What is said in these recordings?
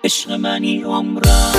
عشق منی عمرم.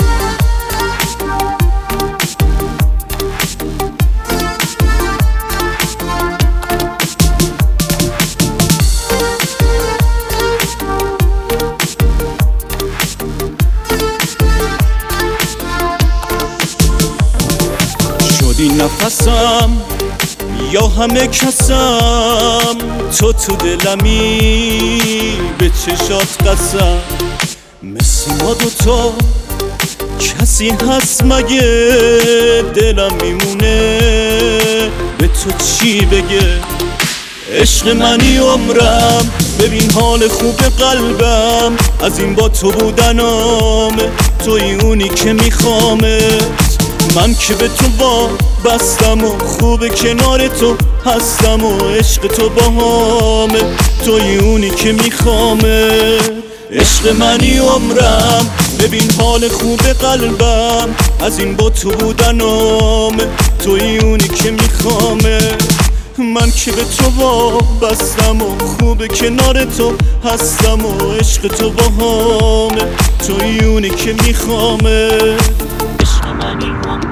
شدی نفسم یا همه کسم، تو دلمی به چشات قسم. مثل ما دوتا کسی هست مگه؟ دلم میمونه به تو چی بگه؟ عشق منی عمرم، ببین حال خوب قلبم، از این با تو بودنامه، توی اونی که میخوامت. من که به تو بستم و خوب کنار تو هستم و عشق تو باهامه، توی اونی که میخوامه. عشق منی عمرم، ببین حال خوب قلبم، از این با تو بودنامه، توی اونی که میخوامه. من که به تو بستم و خوب کنار تو هستم و عشق تو باهامه، توی اونی که میخوامه. عشق منی عمرم.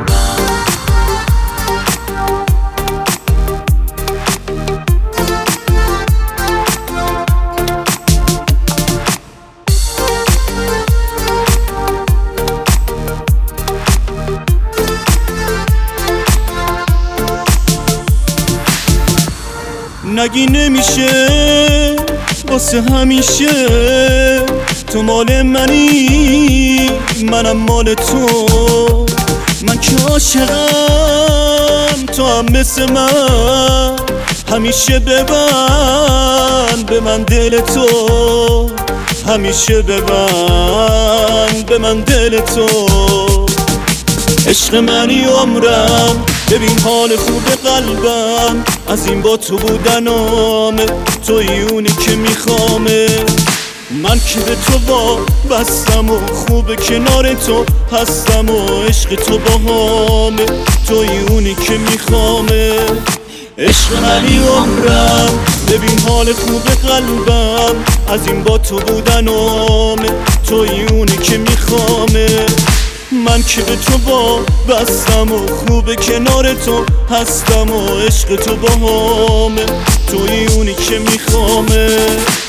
نگی نمیشه واسه همیشه، تو مال منی منم مال تو. من که عاشقم تو هم مثل من، همیشه ببند به من دل تو، همیشه ببند به من دل تو. عشق منی عمرم، ببین حال خوب قلبم، از این با تو بودنامه، توی اونی که میخوامه. من که به تو بستم و خوب کنار تو هستم و عشق تو باهامه، توی اونی که میخوامه. عشق منی عمرم، ببین حال خوب قلبم، از این با تو بودنامه، توی اونی که میخوامه. من که به تو بستم و خوب کنار تو هستم و عشق تو باهامه، توی اونی که میخوامه.